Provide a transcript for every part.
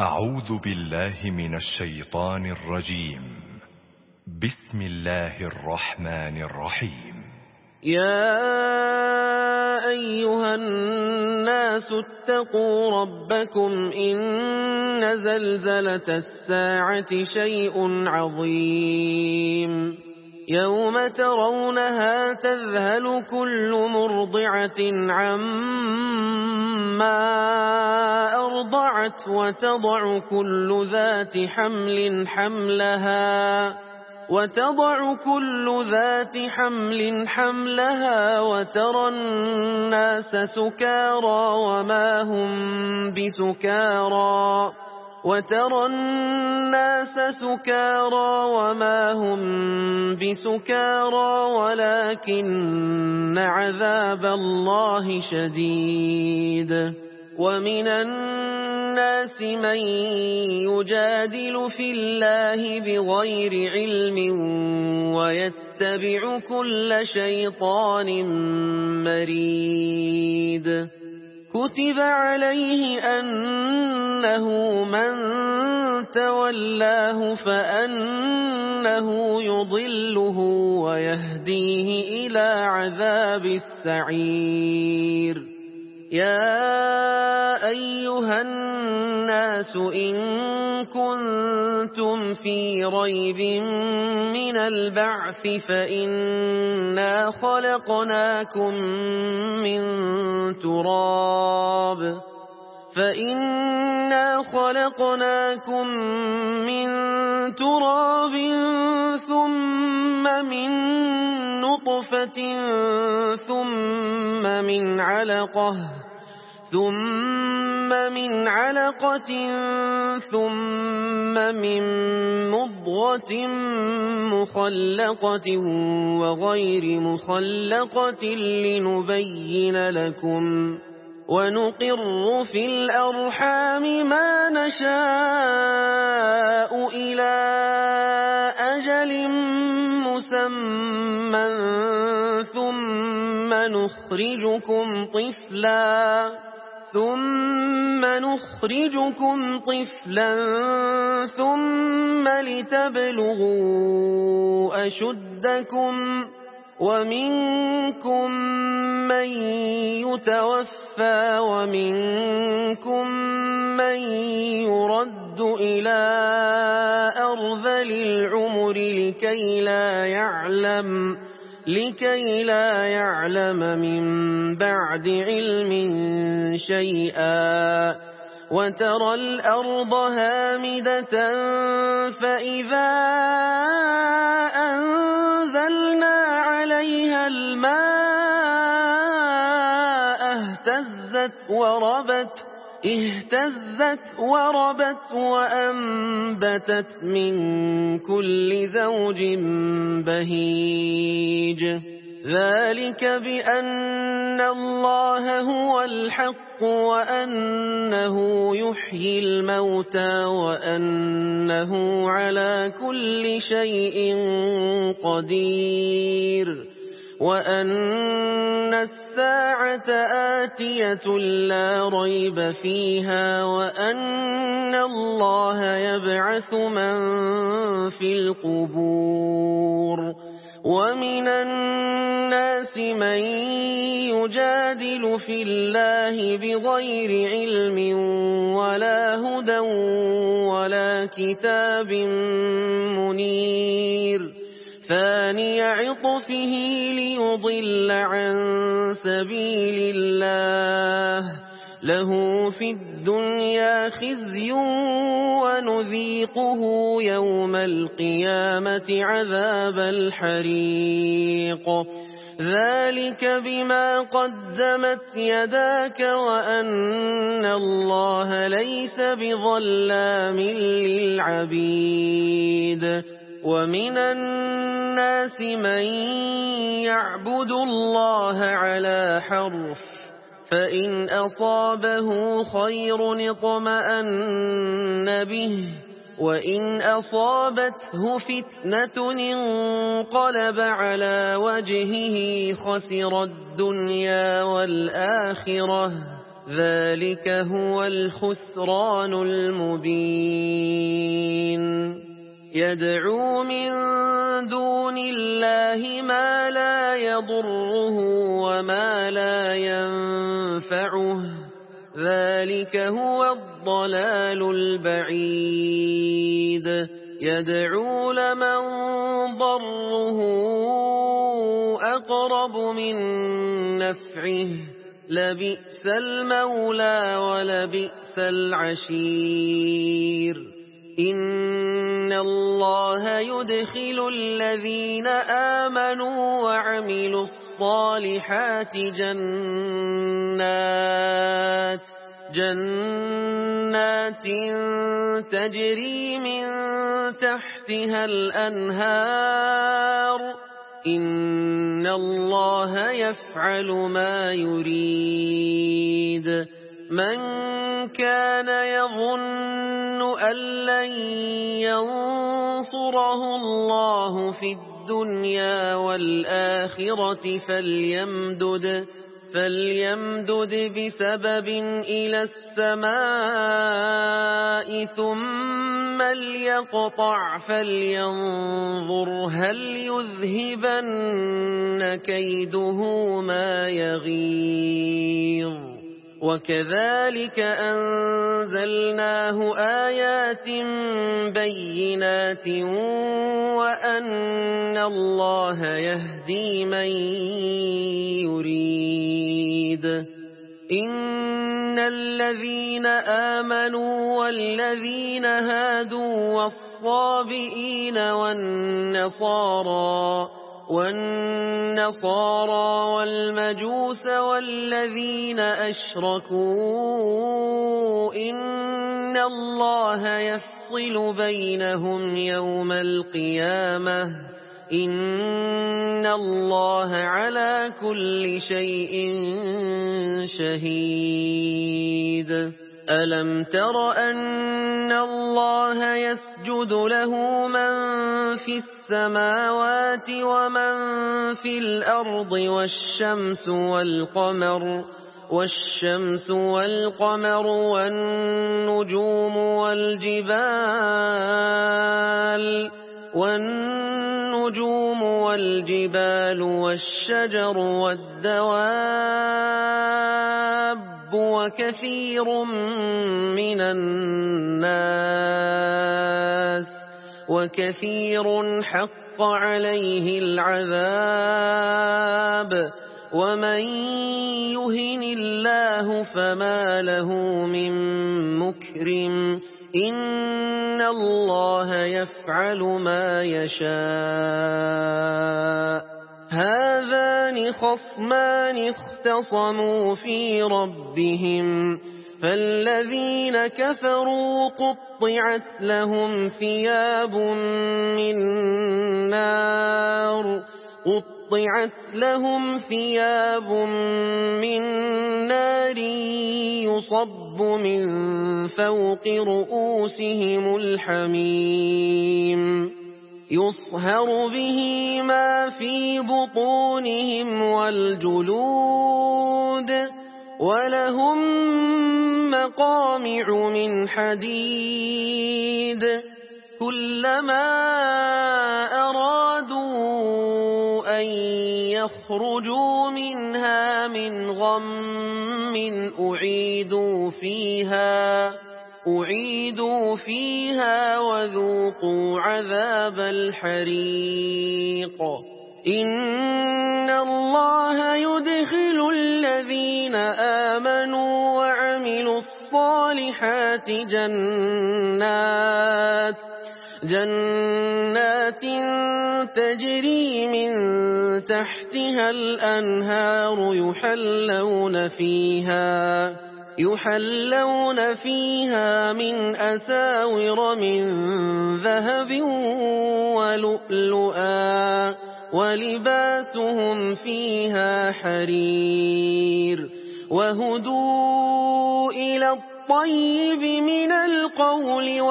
أعوذ بالله من الشيطان الرجيم. بسم الله الرحمن الرحيم. يا أيها الناس اتقوا ربكم إن زلزلة الساعة شيء عظيم يوم ترونها تذهل كل مرضعة عما أرضعت وتضع كل ذات حملها وترى الناس سكارى وما هم بسكارى ولكن عذاب الله شديد. ومن الناس من يجادل في الله بغير علم ويتبع كل شيطان مريد. كتب عليه أنه من تولاه فأنه يضله ويهديه إلى عذاب السعير. يا أيها الناس إن كنتم في ريب من البعث فإنا خلقناكم من تراب ثم من نطفة ثم من علقة ثم من مضغة مخلقة وغير مخلقة لنبين لكم ونقر في الأرحام ما نشاء إلى أجل مسمى ثم نخرجكم طفلا ثم لتبلغوا أشدكم ومنكم من يتوفى ومنكم من يرد إلى أرذل العمر لكي لا يعلم من بعد علم شيئا. وترى الأرض هامدة فإذا أنزلنا عليها الماء اهتزت وربت وأنبتت من كل زوج بهيج. ذلك بأن الله هو الحق وأنه يحيي الموتى وأنه على كل شيء قدير وأن الساعة آتية لا ريب فيها وأن الله يبعث من في القبور. ومن الناس من يجادل في الله بغير علم ولا هدى ولا كتاب منير. ثاني عطفه ليضل عن سبيل الله له في الدنيا خزي ونذيقه يوم القيامة عذاب الحريق. ذلك بما قدمت يداك وأن الله ليس بظلام للعبيد. ومن الناس من يعبد الله على حرف فإن أصابه خير اطمأن به وإن أصابته فتنة انقلب على وجهه خسر الدنيا والآخرة ذلك هو الخسران المبين. يدعو من دون الله ما لا يضره وما لا ينفعه، ذلك هو الضلال البعيد. يدعو لمن ضره أقرب من نفعه، لبئس المولى ولبئس العشير. إن الله يدخل الذين آمنوا وعملوا الصالحات جنات تجري من تحتها الأنهار، إن الله يفعل ما يريد. من كان يظن أن لن ينصره الله في الدنيا والآخرة فليمدد بسبب إلى السماء ثم ليقطع فلينظر هل يذهبن كيده ما يغيظ. وكذلك أنزلناه آيات بينات وأن الله يهدي من يريد. إن الذين آمنوا والذين هادوا والصابئين والنصارى والمجوس والذين أشركوا إن الله يفصل بينهم يوم القيامة، إن الله على كل شيء شهيد. ألم تر أن الله يسجد له من في السماوات ومن في الأرض والشمس والقمر والنجوم والجبال والشجر والدواب وكثير حق عليه العذاب، ومن يهن الله فما له من مكرم، إن الله يفعل ما يشاء. هذان خصمان اختصموا في ربهم، فالذين كفروا قطعت لهم ثياب من نار يصب من فوق رؤوسهم الحميم، يصهر به ما في بطونهم والجلود، ولهم مقامع من حديد، كلما أرادوا أن يخرجوا منها من غم أعيدوا فيها وذوقوا عذاب الحريق. إن الله يدخل الذين آمنوا وعملوا الصالحات جنات تجري من تحتها الأنهار يحلون فيها من أساور من ذهب ولؤلؤا، ولباسهم فيها حرير، وهدوا إلى الطيب من القول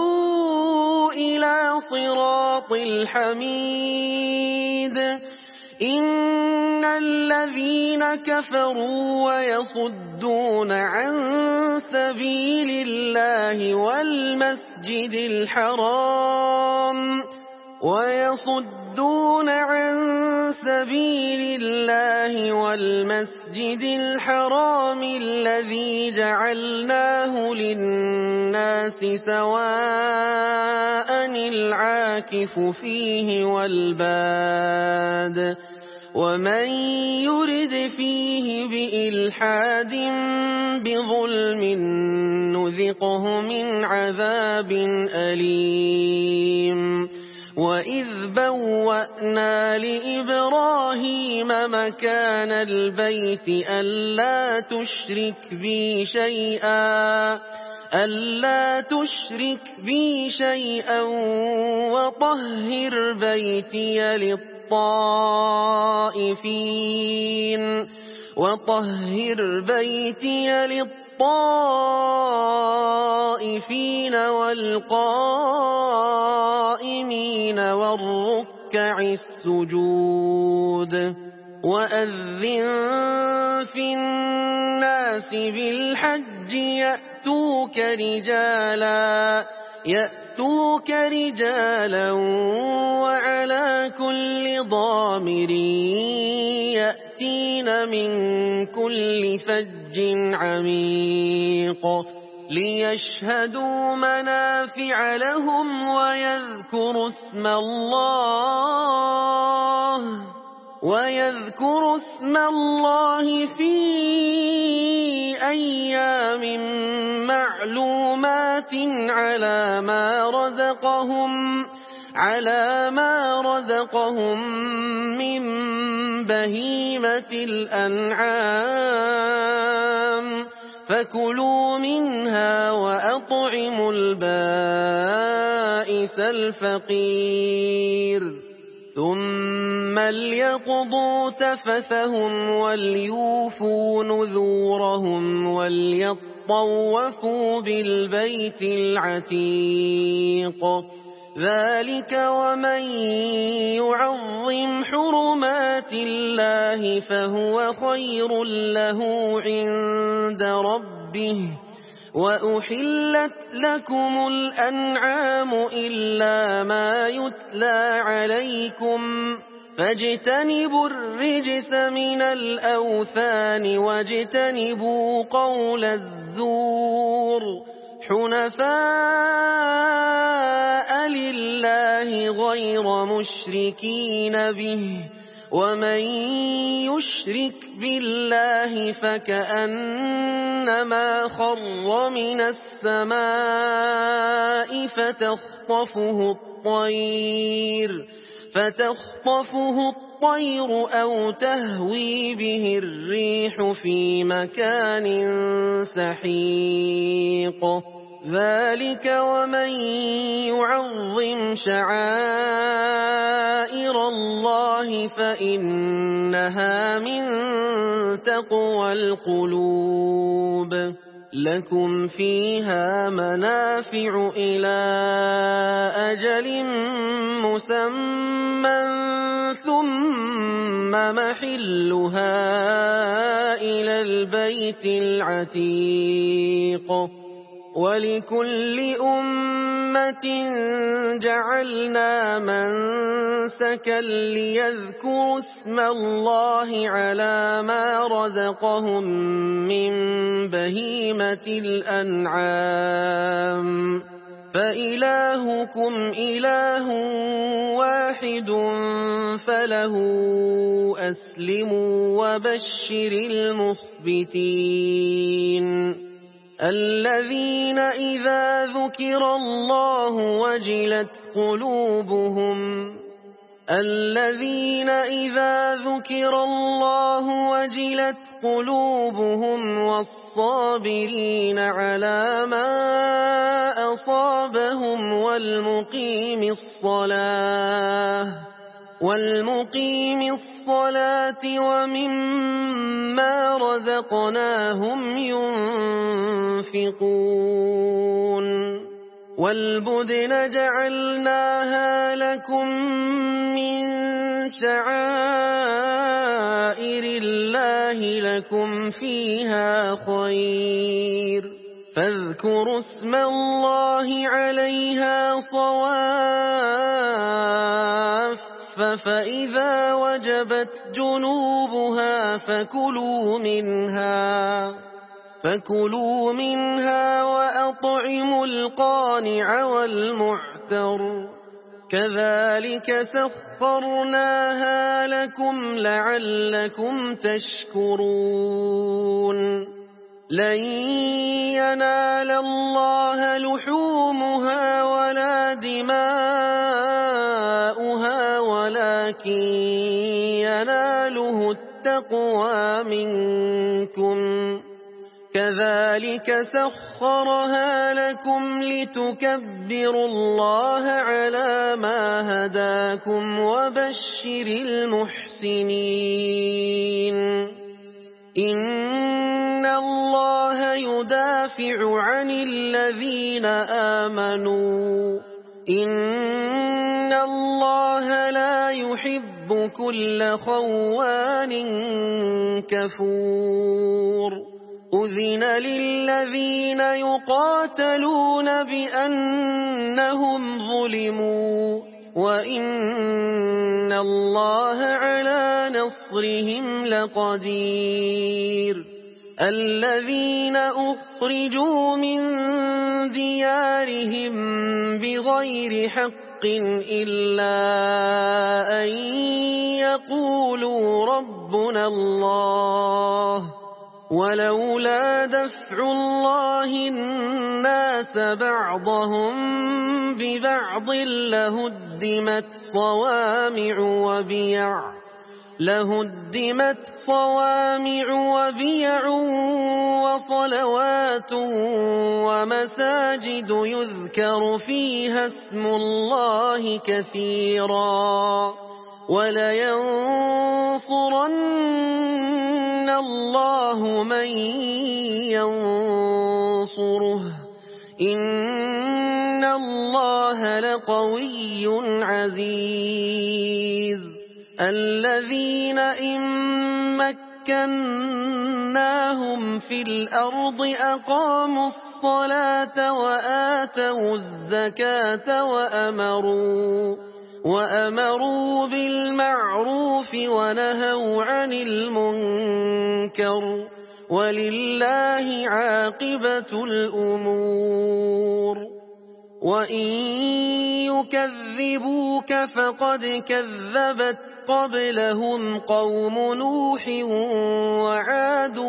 وهدوا إلى صراط الحميد. إن الذين كفروا ويصدون عن سبيل الله والمسجد الحرام الذي جعلناه للناس سواء العاكف فيه والباد ومن يرد فيه بإلحاد بظلم نذقه من عذاب أليم وإذ بوأنا لإبراهيم مكان البيت ألا تشرك بي شيئا وطهر بيتي للطائفين والقائمين والركع السجود وأذن في الناس بالحج يأتوك رجالا وعلى كل ضامر يأتين من كل فج عميق ليشهدوا منافع لهم ويذكروا اسم الله في أيام معلومات على ما رزقهم من بهيمة الأنعام فكلوا منها وأطعموا البائس الفقير ثم ليقضوا تفثهم وليوفوا نذورهم وليطوفوا بالبيت العتيق ذلك ومن يعظم حرمات الله فهو خير له عند ربه وأحلت لكم الأنعام إلا ما يتلى عليكم فاجتنبوا الرجس من الأوثان واجتنبوا قول الزور حنفاء لله غير مشركين به ومن يشرك بالله فكأنما خر من السماء فتخطفه الطير أو تهوي به الريح في مكان سحيق ذلك ومن يعظم شعائر الله فإنها من تقوى القلوب لكم فيها منافع إلى أجل مسمى ثم محلها إلى البيت العتيق ولكل أمة جعلنا منسكا ليذكروا اسم الله على ما رزقهم من بهيمة الأنعام فإلهكم إله واحد فله أسلموا وبشر المخبتين الذين إذا ذكر الله وجلت قلوبهم والصابرين على ما أصابهم والمقيم الصلاة ومما رزقناهم ينفقون والبدن جعلناها لكم من شعائر الله لكم فيها خير فاذكروا اسم الله عليها صواف فإذا وجبت جنوبها فكلوا منها وأطعموا القانع والمعتر كذلك سخرناها لكم لعلكم تشكرون لن ينال الله لحومها ولا دماؤها ولكن يناله التقوى منكم كذلك سخرها لكم لتكبروا الله على ما هداكم وبشر المحسنين إن الله يدافع عن الذين آمنوا إن الله لا يحب كل خوان كفور أذن للذين يقاتلون بأنهم ظلموا وإن الله على نصرهم لقدير الذين أخرجوا من ديارهم بغير حق إلا أن يقولوا ربنا الله ولولا دفع الله الناس بعضهم ببعض لهدمت صوامع وبيع وصلوات ومساجد يذكر فيها اسم الله كثيرا ولينصرن الله من ينصره إن الله لقوي عزيز الذين إن مكناهم في الأرض أقاموا الصلاة وآتوا الزكاة وأمروا بالمعروف ونهوا عن المنكر ولله عاقبة الأمور وإن يكذبوك فقد كذبت قبلهم قوم نوح وعاد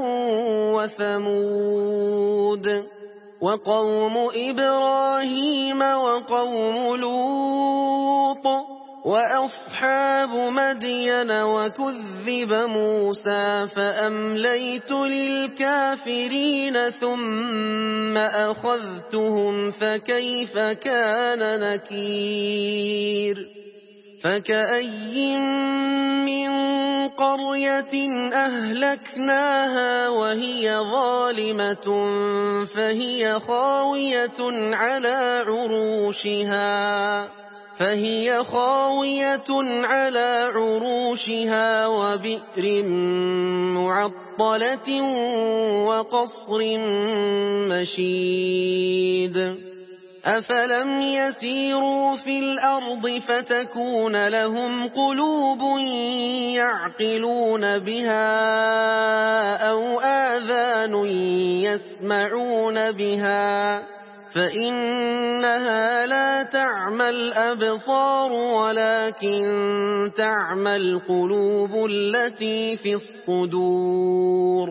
وثمود وقوم إبراهيم وقوم لوط وأصحاب مدين وكذب موسى فأمليت للكافرين ثم أخذتهم فكيف كان نكير فكأي من قرية أهلكناها وهي ظالمة فهي خاوية على عروشها وبئر معطلة وقصر مشيد أفلم يسيروا في الأرض فتكون لهم قلوب يعقلون بها أو آذان يسمعون بها فإنها لا تعمى الأبصار ولكن تعمى القلوب التي في الصدور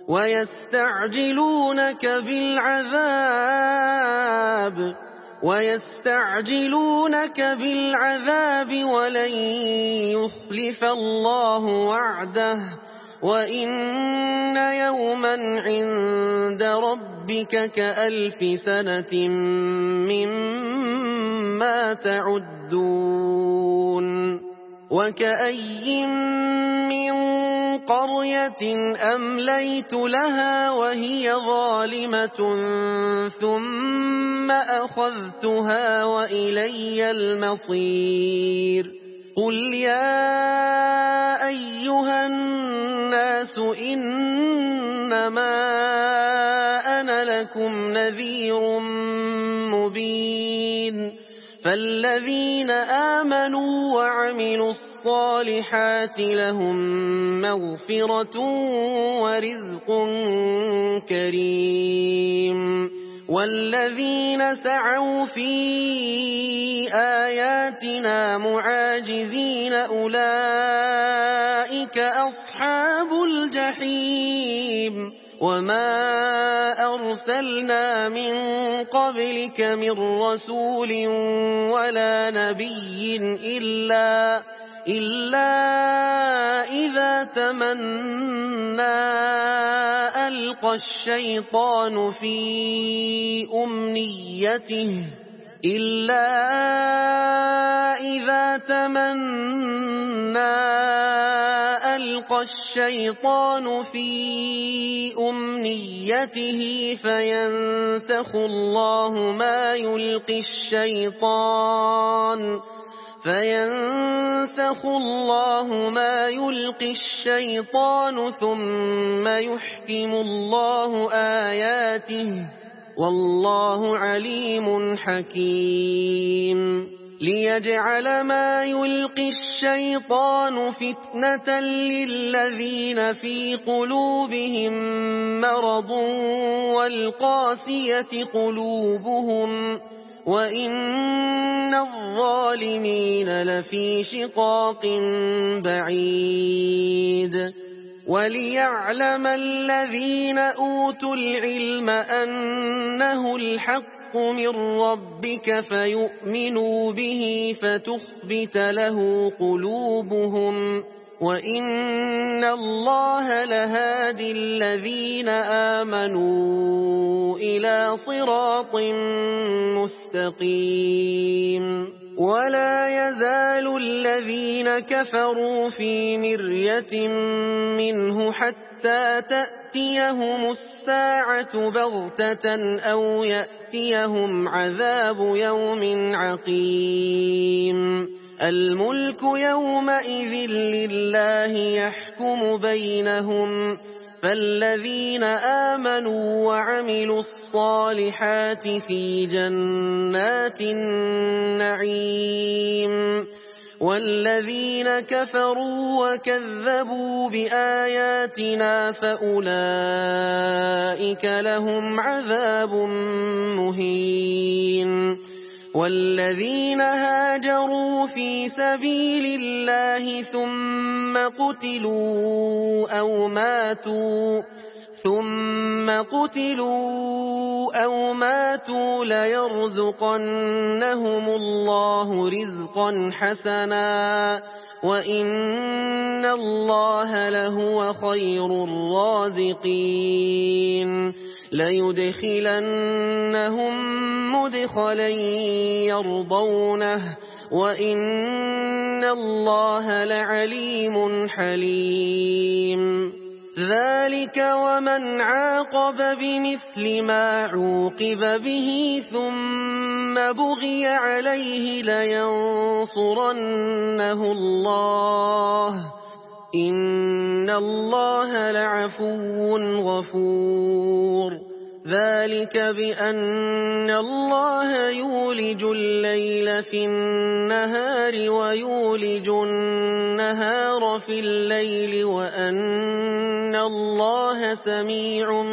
ويستعجلونك بالعذاب ولن يخلف الله وعده وإن يوما عند ربك كألف سنة مما تعدون وكأي من قرية أمليت لها وهي ظالمة ثم لأخذتها وإلي المصير قل يا أيها الناس إنما أنا لكم نذير مبين فالذين آمنوا وعملوا الصالحات لهم مغفرة ورزق كريم والذين سعوا في آياتنا معاجزين أولئك أصحاب الجحيم وما أرسلنا من قبلك من رسول ولا نبي إلا إذا تمنى ألقى الشيطان في أمنيته فينسخ الله ما يلقي الشيطان ثم يحكم الله آياته والله عليم حكيم ليجعل ما يلقي الشيطان فتنة للذين في قلوبهم مرض والقاسية قلوبهم وإن الظالمين لفي شقاق بعيد وليعلم الذين أوتوا العلم أنه الحق من ربك فيؤمنوا به فتخبت له قلوبهم وإن الله لهادي الذين آمنوا إلى صراط مستقيم ولا يزال الذين كفروا في مرية منه حتى تأتيهم الساعة بغتة أو يأتيهم عذاب يوم عقيم الملك يومئذ لله يحكم بينهم فالذين آمنوا وعملوا الصالحات في جنات النعيم والذين كفروا وكذبوا بآياتنا فأولئك لهم عذاب مهين والذين هاجروا في سبيل الله ثم قتلوا أو ماتوا ليرزقنهم الله رزقا حسنا وإن الله لهو خير الرازقين ليدخلنهم مدخلا يرضونه وإن الله لعليم حليم ذلك ومن عاقب بمثل ما عوقب به ثم بغي عليه لينصرنه الله إن الله لعفو غفور ذلك بأن الله يولج الليل في النهار ويولج النهار في الليل وأن الله سميع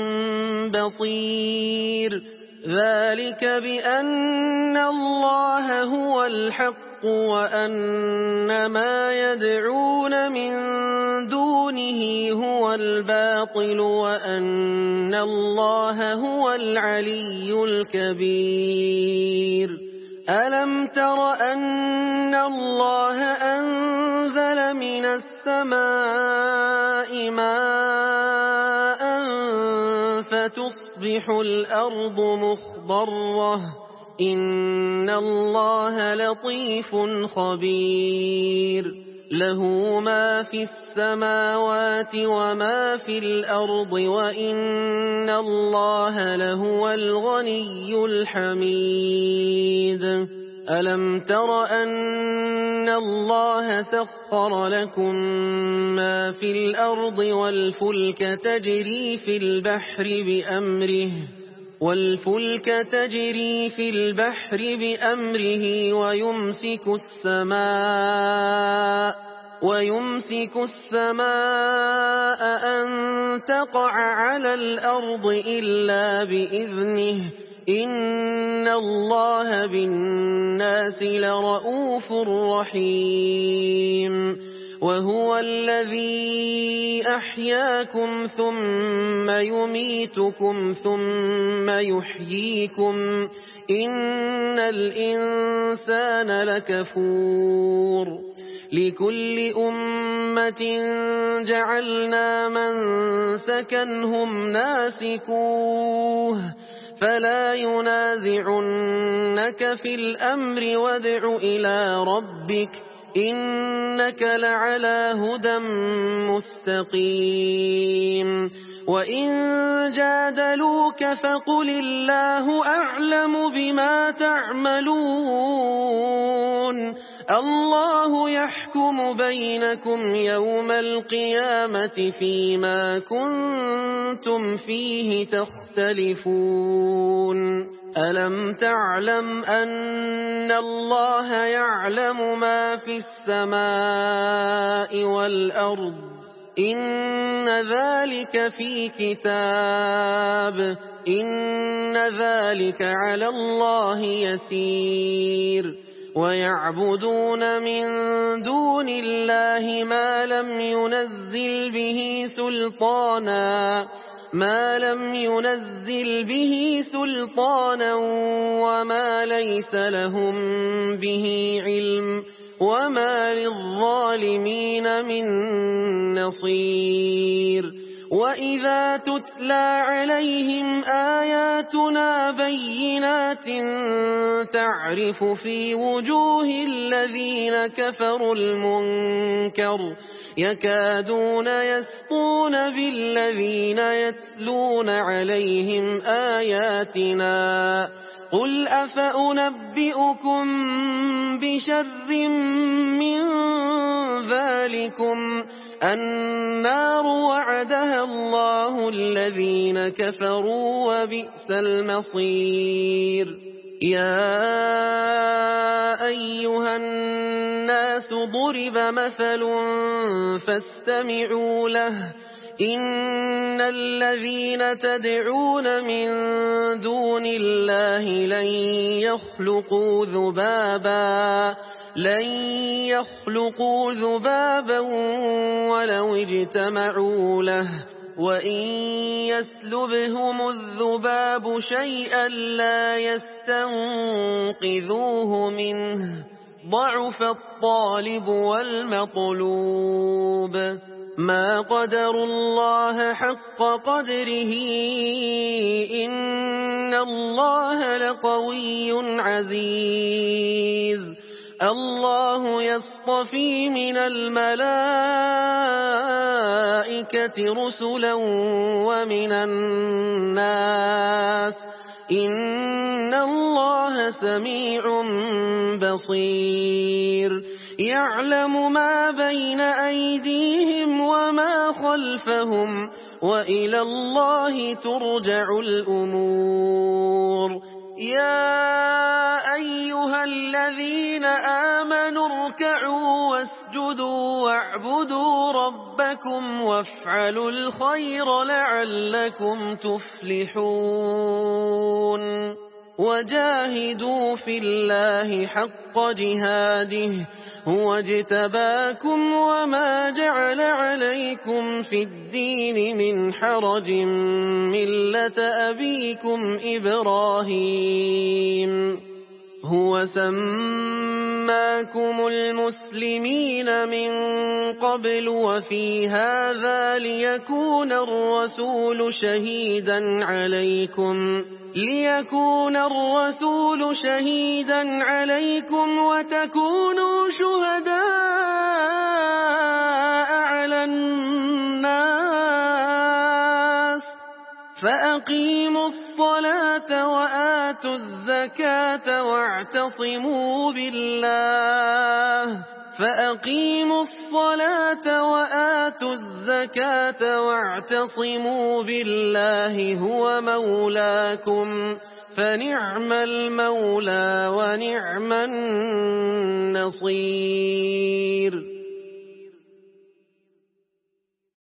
بصير ذلك بأن الله هو الحق وأن ما يدعون من دونه هو الباطل وأن الله هو العلي الكبير ألم تر أن الله أنزل من السماء ماء فتصبح الأرض مخضرة إن الله لطيف خبير له ما في السماوات وما في الأرض وإن الله لهو الغني الحميد ألم تر أن الله سخر لكم ما في الأرض والفلك تجري في البحر بأمره ويمسك السماء أن تقع على الأرض إلا بإذنه إن الله بالناس لرءوف رحيم وهو الذي أحياكم ثم يميتكم ثم يحييكم إن الإنسان لكفور لكل أمة جعلنا منسكا هم ناسكوه فلا ينازعنك في الأمر وادع إلى ربك إنك لعلى هدى مستقيم وإن جادلوك فقل الله أعلم بما تعملون الله يحكم بينكم يوم القيامة فيما كنتم فيه تختلفون ألم تعلم أن الله يعلم ما في السماء والأرض إن ذلك في كتاب إن ذلك على الله يسير ويعبدون من دون الله ما لم ينزل به سلطانا وما ليس لهم به علم وما للظالمين من نصير وإذا تتلى عليهم آياتنا بينات تعرف في وجوه الذين كفروا المنكر يكادون يسقون بالذين يتلون عليهم آياتنا قل أفأنبئكم بشر من ذلكم النار وعدها الله الذين كفروا وبئس المصير يا أيها الناس ضرب مثل فاستمعوا له إن الذين تدعون من دون الله لن يخلقوا ذبابا ولو اجتمعوا له وإن يسلبهم الذباب شيئا لا يستنقذوه منه ضعف الطالب والمطلوب ما قدروا الله حق قدره إن الله لقوي عزيز الله يصطفي من الملائكة رسلا ومن الناس إن الله سميع بصير يعلم ما بين أيديهم وما خلفهم وإلى الله ترجع الأمور يا أيها الذين آمنوا اركعوا واسجدوا واعبدوا ربكم وافعلوا الخير لعلكم تفلحون وجاهدوا في الله حق جهاده هو اجتباكم وما جعل عليكم في الدين من حرج ملة أبيكم إبراهيم هو سماكم المسلمين من قبل وفي هذا ليكون الرسول شهيدا عليكم وتكونوا شهداء على الناس فأقيموا الصلاة وآتوا الزكاة واعتصموا بالله هو مولاكم فنعم المولى ونعم النصير.